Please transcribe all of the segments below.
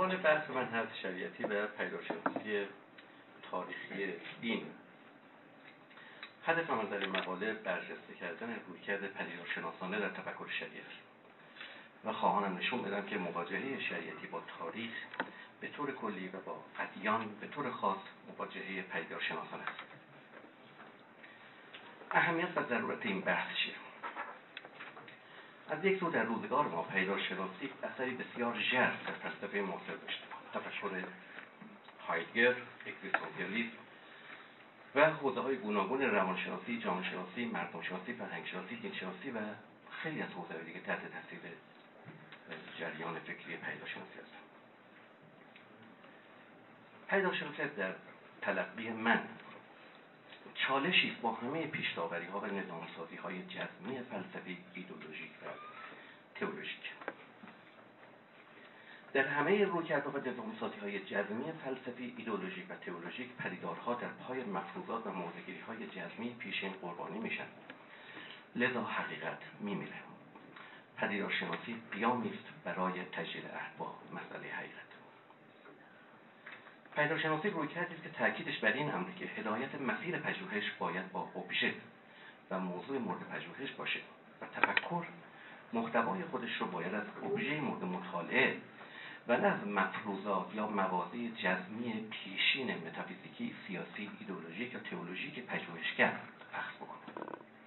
عنوان بحث من هست شریعتی و پدیدارشناسی تاریخی دین. هدف من در این مقاله برجسته کردن رویکرد پدیدارشناسانه در تفکر شریعتی و خواهانم نشون بدم که مواجهه شریعتی با تاریخ به طور کلی و با ادیان به طور خاص مواجهه پدیدارشناسانه است. اهمیت و ضرورت این بحث چیه؟ از یک سو در روزگار ما پدیدارشناسی اثری بسیار ژرف در فلسفه معاصر داشته. تفکر هایدگر، اگزیستانسیالیسم و حوزه‌های گوناگون روانشناسی، جامعه‌شناسی، مردم‌شناسی، فرهنگ‌شناسی، دینشناسی و خیلی از حوزه‌های دیگه تحت تاثیر جریان فکری پدیدارشناسی هستند. پدیدارشناسی در تلقی من چالشی است با همه پیش‌داوری‌ها و نظام‌سازی‌های جزمی فلسفی، ایدئولوژیک و تئولوژیک. در همه رویکردها و نظام‌سازی‌های جزمی فلسفی، ایدئولوژیک و تئولوژیک پدیدارها در پای مفروضات و موضع‌گیری‌های جزمی پیشین قربانی میشن. لذا حقیقت میمیره. پدیدارشناسی قیامی است برای تجلیل عهد با مسئله حقیقت. پدیدارشناسی رویکردی است که تأکیدش بر این امره که هدایت مسیر پژوهش باید با ابژه و موضوع مورد پژوهش باشه و تفکر محتوای خودش رو باید از ابژه مورد مطالعه و نه از مفروضات یا مواضع جزمی پیشین متافیزیکی، سیاسی، ایدئولوژیک یا تئولوژیک پژوهشگر اخذ بکنه.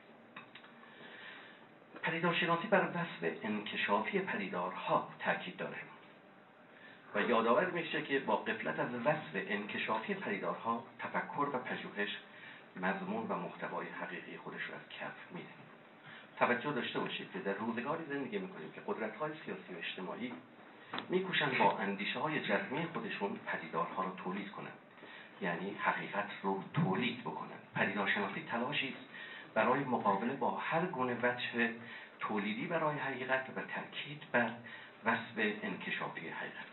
پدیدارشناسی بر وصف انکشافی پدیدارها تاکید داره و یادآور میشه که با غفلت از وصف انکشافی پدیدارها تفکر و پژوهش مضمون و محتوای حقیقی خودش رو از کف میده. توجه داشته باشید که در روزگاری زندگی میکنیم که قدرت‌های سیاسی و اجتماعی میکوشن با اندیشه‌های جزمی خودشون پدیدارها رو تولید کنن، یعنی حقیقت رو تولید بکنن. پدیدارشناسی تلاشی است برای مقابله با هر گونه وجه تولیدی برای حقیقت و تاکید بر وصف انکشافی حقیقت.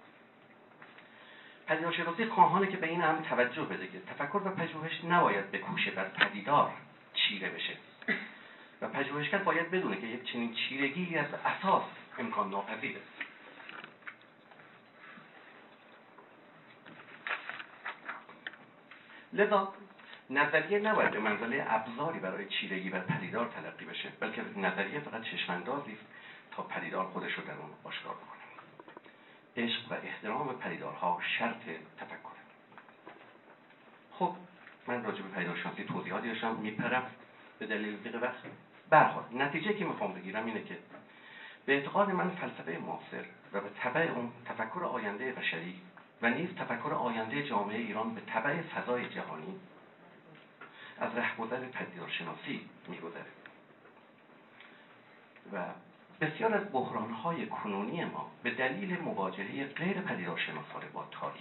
پدیدارشناسی خواهانه که به این امر توجه بده که تفکر و پژوهش نباید بکوشه بر پدیدار چیره بشه و پژوهشگر باید بدونه که یک چنین چیرگی از اساس امکان ناپذیر است. لذا نظریه نباید به منزله ابزاری برای چیرگی بر پدیدار تلقی بشه، بلکه نظریه فقط چشم‌اندازی است تا پدیدار خودش رو در اون آشکار بکنه. عشق و احترام پدیدارها شرط تفکر. خب من راجع به پدیدارشناسی توضیحاتی داشتم، میپرم به دلیل ضیق وقت. برخلاف نتیجه که میخوام بگیرم اینه که به اعتقاد من فلسفه معاصر و به تبع اون تفکر آینده بشری و نیز تفکر آینده جامعه ایران به تبع فضای جهانی از رهگذر پدیدارشناسی میگذره و بسیار از بحران‌های کنونی ما به دلیل مواجهه غیر پدیدارشناسانه با تاریخ.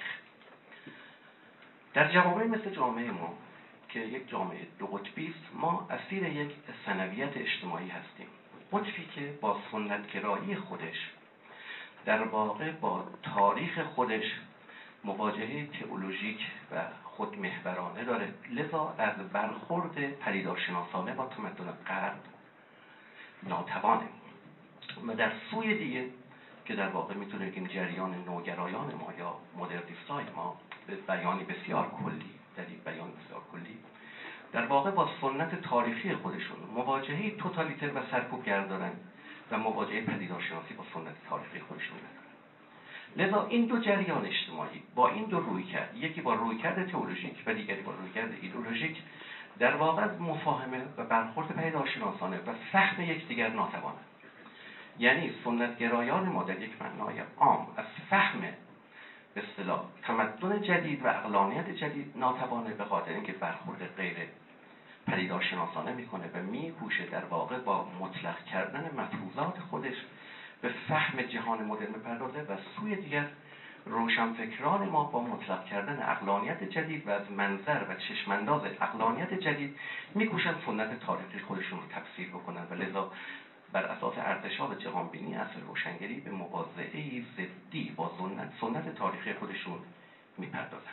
در جوامع مثل جامعه ما که یک جامعه دو قطبی است، ما اسیر یک ثنویت اجتماعی هستیم. قطبی که با سنت‌گرایی خودش در واقع با تاریخ خودش مواجهه تئولوژیک و خودمحورانه داره، لذا از برخورد پدیدارشناسانه با تمدن غرب ناتوانه. و در سوی دیگه که در واقع میتونه بگیم جریان نوگرایان ما یا مدرنیستای ما به بیانی بسیار کلی، در یک بیان بسیار کلی در واقع با سنت تاریخی خودشون مواجهه توتالیتر و سرکوبگر دارن و مواجهه پدیدارشناسی با سنت تاریخی خودشون ندارن. لذا این دو جریان اجتماعی با این دو رویکرد، یکی با رویکرد تئولوژیک و دیگری با رویکرد ایدئولوژیک، در واقع از مفاهمه و برخورد پدیدارشناسانه و فهم یکدیگر ناتوانند. یعنی سنت‌گرایان ما در یک معنای عام از فهم به اصطلاح تمدن جدید و عقلانیت جدید ناتوانه، به خاطر اینکه برخورد غیر پدیدارشناسانه میکنه و میکوشه در واقع با مطلق کردن مفروضات خودش به فهم جهان مدرن بپردازه و سوی دیگر روشنفکران ما با مطلق کردن عقلانیت جدید و از منظر و چشمانداز عقلانیت جدید میکوشن سنت تاریخی خودشون رو تفسیر بکنن و لذا بر اساس ارتشاب جهانبینی اصل روشنگری به مواضعه ضدی با سنت تاریخی خودشون میپردازن.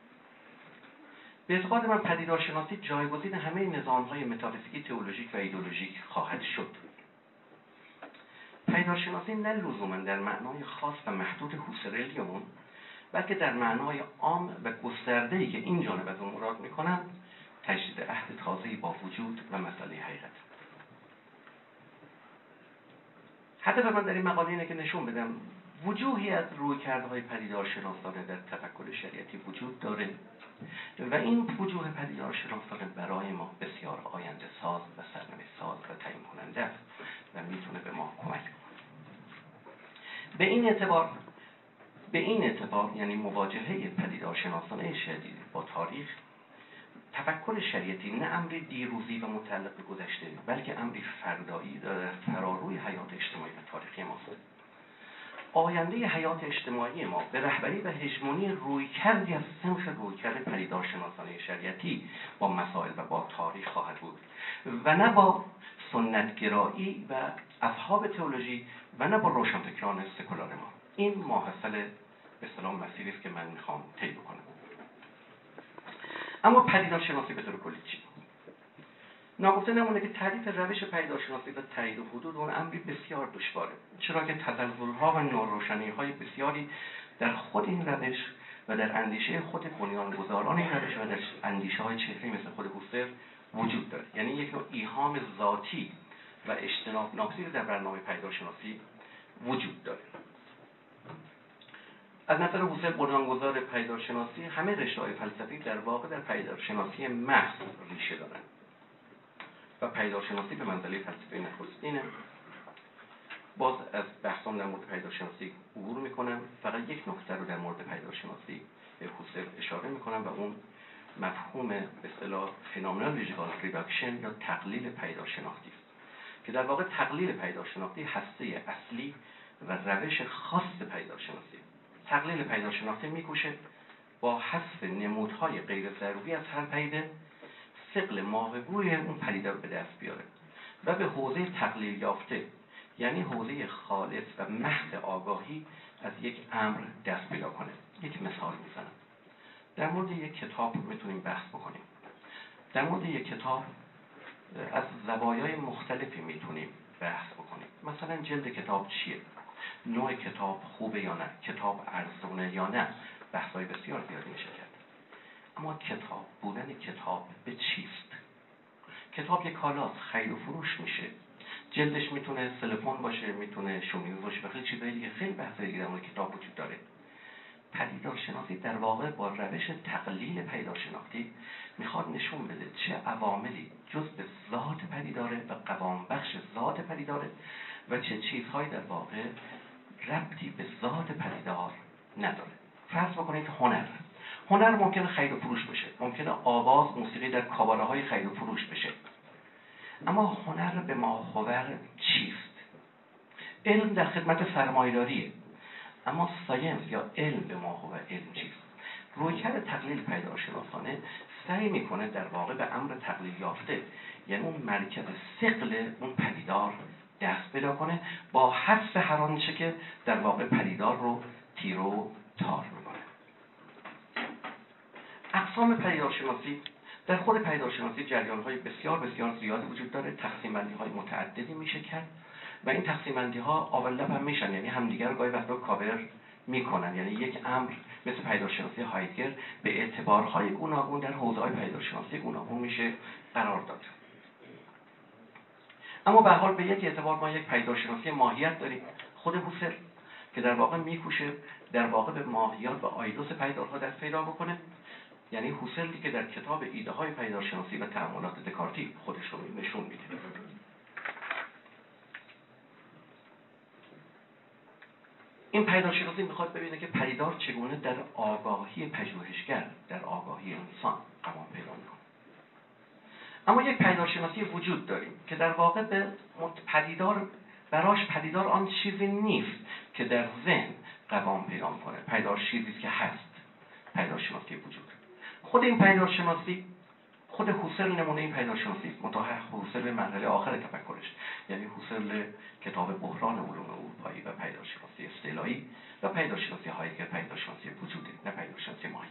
به اعتقاد من پدیدارشناسی جایگزین همه نظام‌های متافیزیکی، تئولوژیک و ایدئولوژیک خواهد شد. پدیدارشناسی نه لزوما در معنای خاص و محدود هوسرلیون، بلکه در معنای عام و گسترده‌ای که این جانب از اون مراد می‌کنن تجدید عهد تازه‌ای با وجود و مسئله حقیقت. هدف من در این مقاله اینه که نشون بدم وجوهی از رویکردهای پدیدارشناسانه در تفکر شریعتی وجود داره و این وجوه پدیدارشناسانه برای ما بسیار آینده ساز و سرنوشت ساز و تعیین کننده است و میتونه به ما کمک کنه. به این اعتبار یعنی مواجهه پدیدارشناسانه شریعتی با تاریخ، تفکر شریعتی نه امری دیروزی و متعلق به گذشته، بلکه امری فردایی در فراروی حیات اجتماعی و تاریخی ماست. آینده حیات اجتماعی ما به رهبری و هژمونی رویکردی از سنخ رویکرد پدیدارشناسانه شریعتی با مسائل و با تاریخ خواهد بود و نه با سنتگرایی و اصحاب تئولوژی و نه با روشنفکران سکولار ما. این ماحصل به اصطلاح مسیری است که من میخوام طی بکنم. اما پدیدارشناسی به طور کلی چی؟ ناگفته نمونه که تعریف روش پدیدارشناسی و تایید حدود اون امری بسیار دشواره، چرا که تزلزل‌ها و ناروشنی‌های بسیاری در خود این روش و در اندیشه خود بنیانگذاران این روش و در اندیشه‌های چهره‌ای مثل خود هوسر وجود داره. یعنی یک نوع ایهام ذاتی و اجتناب ناپذیر در برنامه پدیدارشناسی وجود داره. از نظر هوسر بنیانگذار پدیدارشناسی، همه رشته‌های فلسفی در واقع در پدیدارشناسی محض ریشه دارند و پدیدارشناسی به منزله فلسفه نخستینه. باز از بحثم در مورد پدیدارشناسی عبور میکنم، فقط یک نکته رو در مورد پدیدارشناسی هوسر اشاره میکنم و اون مفهوم به اصطلاح فینومنولوژیکال ریداکشن یا تقلیل پدیدارشناختی است که در واقع تقلیل پدیدارشناختی هسته اصلی و روش خاص پدیدارشناسی. تقلیل پدیدارشناختی میکوشه با حذف نمودهای غیر ضروری از هر پدیده ثقل ماهیگوی اون پدیده رو به دست بیاره و به حوزه تقلیل یافته، یعنی حوزه خالص و محض آگاهی از یک امر دست پیدا کنه. یک مثال میزنم. در مورد یک کتاب میتونیم بحث بکنیم. در مورد یک کتاب از زوایای مختلفی میتونیم بحث بکنیم. مثلا جلد کتاب چیه؟ نوع کتاب خوبه یا نه؟ کتاب ارزونه یا نه؟ بحث‌های بسیار زیادی میشه کرد. اما کتاب بودن کتاب به چیست؟ کتاب یک کالاست، خرید و فروش میشه. جلدش میتونه سلفون باشه، میتونه شومینیز باشه و خیلی چیزای دیگه، خیلی بحث دیگه در مورد کتاب وجود داره. پدیدارشناسی در واقع با روش تقلیل پدیدارشناختی میخواد نشون بده چه عواملی جز به ذات پدیداره و قوام بخش ذات پدیداره و چه چیزهایی در واقع ربطی به ذات پدیدار نداره. فرض بکنید هنر ممکنه خرید و فروش بشه، ممکنه آواز موسیقی در کاباره‌های خرید و فروش بشه، اما هنر به ماهور چیست؟ علم در خدمت سرمایه‌داریه، اما ساینس یا علم به ماهور علم چیست؟ رویکرد تقلیل پدیدارشناسانه سعی میکنه در واقع به امر تقلیل یافته، یعنی اون مرکز ثقل اون پدیدار دست پیدا کنه با حذف هر آنچه که در واقع پدیدار رو تیر و تار میکنه. اقسام پدیدارشناسی در خود پدیدارشناسی جریان‌های بسیار بسیار زیادی وجود داره، تقسیم‌بندی‌های متعددی میشه کرد و این تقسیم‌بندی‌ها آولپ هم میشن، یعنی همدیگر رو گاهی وقتا کاور میکنن. یعنی یک امر مثل پدیدارشناسی هایدگر به اعتبارهای گوناگون در حوزه‌های پدیدارشناسی گوناگون میشه قرار داد. اما به هر حال به یک اعتبار ما یک پدیدارشناسی ماهیت داریم، خود هوسر که در واقع میکوشه در واقع به ماهیات و آیدوس پدیدارها دست پیدا بکنه. یعنی هوسرلی که در کتاب ایده های پدیدارشناسی و تأملات دکارتی خودش رو نشون میده. این پدیدارشناسی میخواد ببینه که پدیدار چگونه در آگاهی پژوهشگر، در آگاهی انسان قوام پیدا میکنه. اما یک پدیدارشناسی وجود داریم که در واقع به پدیدار براش پدیدار آن چیزی نیست که در ذهن قوام پیدا میکنه. پدیدار چیزی است که هست. پدیدارشناسی وجود. خود این پدیدارشناسی، خود هوسرل نمونه این پدیدارشناسی است، منتها هوسرل به مرحله آخر تفکرش، یعنی هوسرل کتاب بحران علوم اروپایی و پدیدارشناسی اصطلاحی و پدیدارشناسی هایدگر پدیدارشناسی وجوده، نه پدیدارشناسی ماهیت.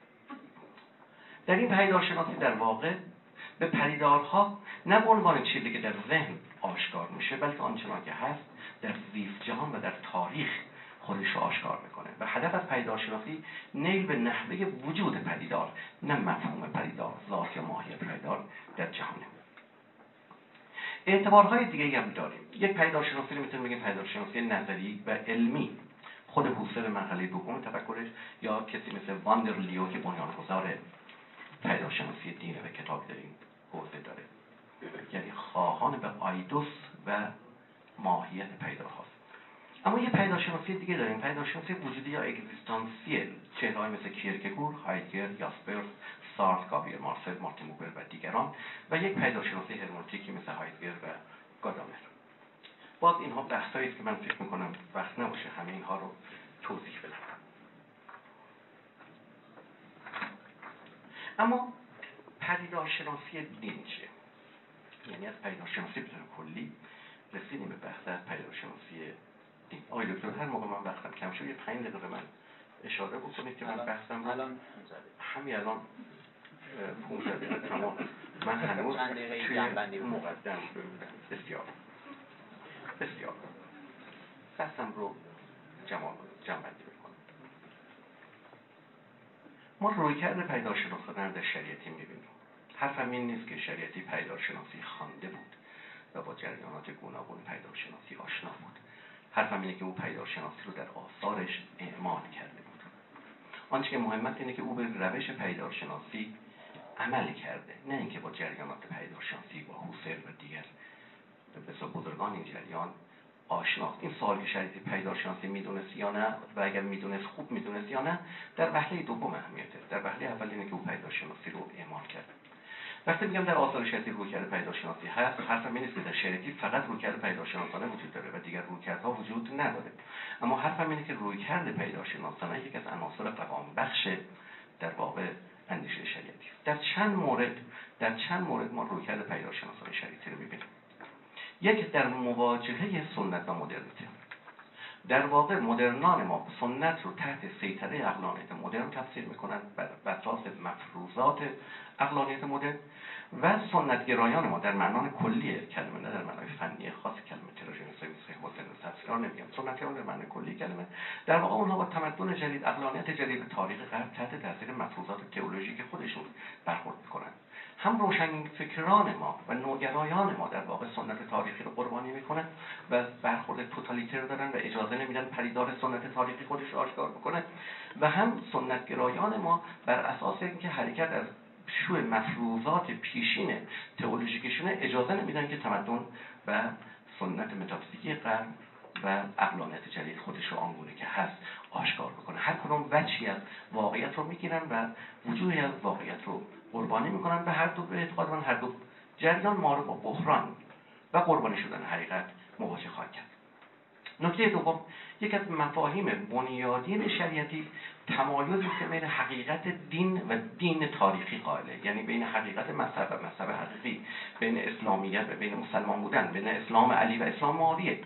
در این پدیدارشناسی در واقع به پدیدارها نه به عنوان چیزی که در ذهن آشکار میشه، بلکه آنچنان که هست در زیست جهان و در تاریخ خودش رو آشکار میکنه و هدف از پدیدارشناسی نیل به نحوه وجود پدیدار، نه مفهوم پدیدار، ذات یا ماهیت پدیدار در جهانه. اعتبارهای دیگه‌ای هم داریم. یک پدیدارشناسی رو میتونیم بگیم پدیدارشناسی نظری و علمی. خود هوسل مرحله دوم تفکرش، یا کسی مثل واندرلیو که بنیانگذار پدیدارشناسی دینه و کتاب در این حوزه داره، یعنی خواهان به آیدوس و ماهیت پدیدارهاست. اما یه پدیدارشناسی دیگه داریم، پدیدارشناسی وجودی یا اگزیستانسیل. چهره‌های مثل کیرکگور، هایدگر، یاسپرس، سارتر، گابریل مارسل، مارتین بوبر و دیگران، و یک پدیدارشناسی هرمنوتیکی مثل هایدگر و گادامر. باز اینها بحثایی است که من فکر می‌کنم وقت نباشه همه اینها رو توضیح بدم. اما پدیدارشناسی دین چیه؟ یعنی از پدیدارشناسی به طور کلی رسیدیم به بحث از پدیدارشناسی دین. آقای دکتر، هر موقع من وقتم کم شد یه 5 دقیقه به من اشاره بکنید که من بحثم رو همین الان 15 دقیقه تمام. من هنوز توی مقدم بسیار بحثم رو جمع‌بندی میکنم. ما رویکرد پدیدارشناسانه در شریعتی میبینیم. حرفم این نیست که شریعتی پدیدارشناسی خوانده بود و با جریانات گوناگون پدیدارشناسی آشنا بود. حرفم اینه که او پدیدارشناسی رو در آثارش اعمال کرده بود. آنچه که مهم است اینه که او به روش پدیدارشناسی عمل کرده، نه اینکه با جریانات پدیدارشناسی با هوسل و دیگر بسیار بزرگان این جریان آشناست. این سوال که شریعتی پدیدارشناسی میدونست یا نه و اگر میدونست خوب میدونست یا نه در وهله دوم اهمیته. در وهله اول اینه که او پدیدارشناسی رو اعمال کرده. وقتی میگم در آثار شریعتی رویکرد پدیدارشناسی هست، حرفم این نیست که در شریعتی فقط رویکرد پدیدارشناسانه وجود داره و دیگر رویکردها وجود نداره. اما حرفم اینه که رویکرد پدیدارشناسانه یک از عناصر قوام بخش در واقع اندیشه شریعتی است. در چند مورد ما رویکرد پدیدارشناسانه شریعتی رو می‌بینیم. یک، در مواجهه سنت و مدرنیته. در واقع مدرنان ما سنت رو تحت سیطره عقلانیت مدرن تفسیر میکنن بر اساس مفروضات عقلانیت مدرن، و سنتگرایان ما در معنای کلی کلمه، نه در معنای فنی خاص کلمه، تراژنسی مثل حسین صدرا نمیگم، سنتگرایان در معنای کلی کلمه، در واقع اونها با تمدن جدید، عقلانیت جدید و تاریخ غرب تحت تاثیر مفروضات تئولوژیک خودشون برخورد میکنن. هم روشنفکران ما و نوگرایان ما در واقع سنت تاریخی رو قربانی میکنن و برخورد توتالیتر دارن و اجازه نمیدن پدیدار سنت تاریخی خودش رو آشکار بکنه، و هم سنتگرایان ما بر اساس اینکه حرکت از شو مفروضات پیشین تئولوژیکشون اجازه نمیدن که تمدن و سنت متافیزیکی غرب و عقلانیت جدید خودش رو آنگونه که هست آشکار بکنه. هر کدوم وجهی از واقعیت رو میگیرن و وجوهی از واقعیت رو قربانی میکنن و هر دو به اعتقاد من هر دو جریان ما رو با بحران و قربانی شدن حقیقت مواجه خواهد کرد. نکته دوم، یک از مفاهیم بنیادین شریعتی تمایزی است که بین حقیقت دین و دین تاریخی قائله، یعنی بین حقیقت مذهب و مذهب حقیقی، بین اسلامیت و بین مسلمان بودن، بین اسلام علی و اسلام معاویه.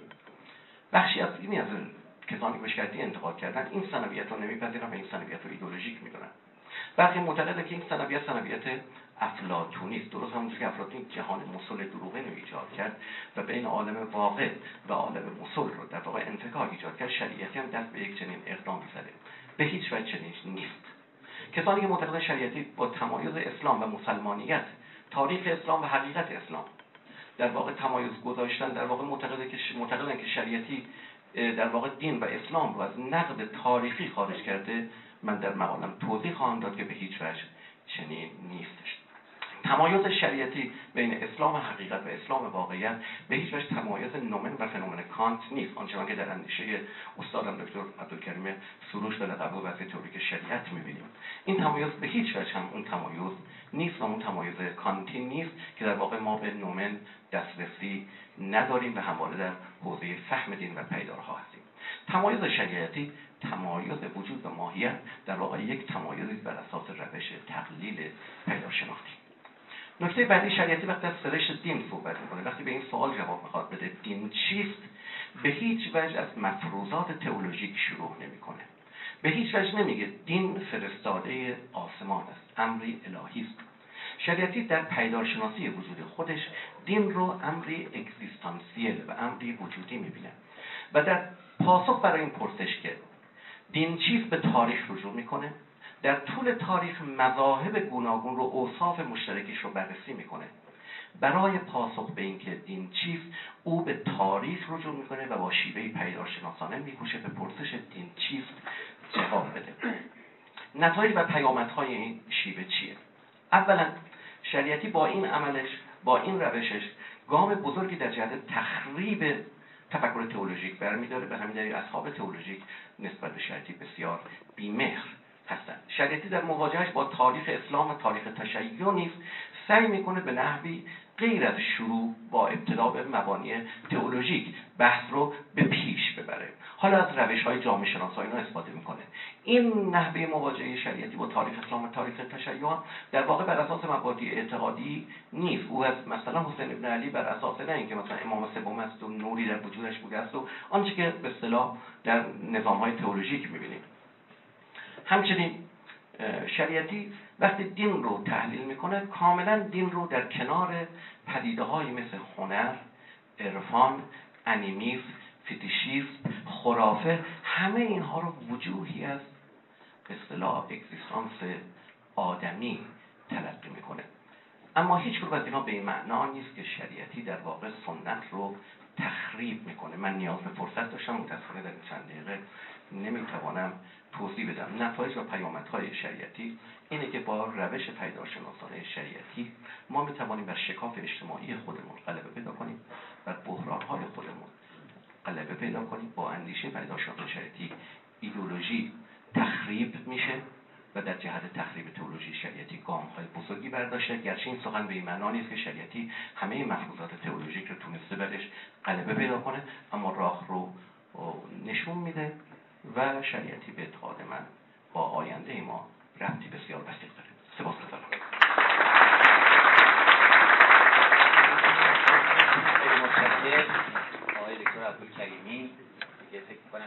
بخشی از اینی از کسانی که به شریعتی انتقاد کردن این سنویت رو نمیپذیرن و این سنویت رو ایدئولوژیک میدونن. برخی معتقدن که این سنویت افلاطونی است، درست همونجوری که افلاطون جهان مسل دروغین رو ایجاد کرد و بین عالم واقع و عالم مسل رو در واقع انفکاک ایجاد کرد. شریعتی هم دست به یک چنین اقدامی زده، به هیچ وجه چنین نیست. کسانی که معتقدن شریعتی با تمایز اسلام و مسلمانیت، تاریخ اسلام و حقیقت اسلام در واقع تمایز گذاشتن، در واقع معتقدن که شریعتی در واقع دین و اسلام رو از نقد تاریخی خارج کرده. من در مقالم توضیح خواهم داد که به هیچ وجه چنین نیستش. تمایز شریعتی بین اسلام حقیقت و اسلام واقعیت به هیچ وجه تمایز نومن و فنومن کانت نیست، آنچنان که در اندیشه استادم دکتر عبدالکریم سروش در لقب وضع تئوریک شریعت می‌بینیم. این تمایز به هیچ وجه هم اون تمایز نیست و اون تمایز کانتی نیست که در واقع ما به نومن دسترسی نداریم و همواره در حوزه فهم دین و پیدارها هستیم. تمایز شریعتی تمایز وجود و ماهیت در واقع یک تمایزی بر اساس روش تقلیل پیداشناختی. نکته بعدی، شریعتی وقتی از سرشت دین صحبت میکنه، وقتی به این سوال جواب میخواد بده دین چیست، به هیچ وجه از مفروضات تئولوژیک شروع نمیکنه. به هیچ وجه نمیگه دین فرستاده آسمان است، امری الهی است. شریعتی در پیدارشناسی وجود خودش دین رو امری اگزیستانسیل و امری وجودی میبینه. و در پاسخ برای این پرسش که دین چیست به تاریخ رجوع میکنه، در طول تاریخ مذاهب گوناگون رو، اوصاف مشترکش رو بررسی میکنه. برای پاسخ به این که دین چیست او به تاریخ رجوع میکنه و با شیوهی پیدارشناسانه میکوشه به پرسش دین چیست جواب بده. نتایج و پیامدهای این شیوه چیه؟ اولا شریعتی با این عملش، با این روشش گام بزرگی در جهت تخریب تفکر تئولوژیک برمی‌داره. به همین دلیل اصحاب تئولوژیک نسبت به شریعتی بسیار بی‌مهر هستند. شریعتی در مواجهش با تاریخ اسلام و تاریخ تشیع نیز سعی میکنه به نحوی غیر از شروع با ابتدا به مبانی تئولوژیک بحث رو به پیش ببره. حالا از روش‌های جامعه شناسایی اینا استفاده میکنه. این نحوه مواجهه شریعتی با تاریخ اسلام و تاریخ تشیع در واقع بر اساس مبادی اعتقادی نیست. او از مثلا حسین ابن علی بر اساس نه اینکه مثلا امام سوم است و نوری در وجودش بوده است و آنچه که به اصطلاح در نظام‌های تئولوژیک می‌بینیم. همچنین شریعتی وقتی دین رو تحلیل میکنه کاملا دین رو در کنار پدیده‌های مثل هنر، عرفان، انیمیسم، فتیشیسم، خرافه، همه اینها رو وجوهی از به اصطلاح اگزیستانس آدمی تلقی میکنه. اما هیچ کدوم از اینها به این معنا نیست که شریعتی در واقع سنت رو تخریب میکنه. من نیاز به فرصت داشتم، متأسفانه در این چند دقیقه نمیتوانم توضیح بدم. نتایج و پیامدهای شریعتی اینه که با روش پیدارشناسانه شریعتی ما میتوانیم بر شکاف اجتماعی خودمون غلبه پیدا کنیم، بر بحرانهای خودمون غلبه پیدا کنیم. با اندیشه پیدارشناسانه شریعتی ایدئولوژی تخریب میشه و در جهت تخریب تئولوژی شریعتی گام‌های بزرگی برداشته. گرچه این سخن به این معنا نیست که شریعتی همه مفروضات تئولوژیک رو تونسته برش غلبه پیدا کنه، اما راه رو نشون میده و شریعتی به اعتقاد من با آینده ما ربطی بسیار وثیق داره. سپاسگزارم. خیلی متشکرم آقای دکتر عبدالکریمی که فکر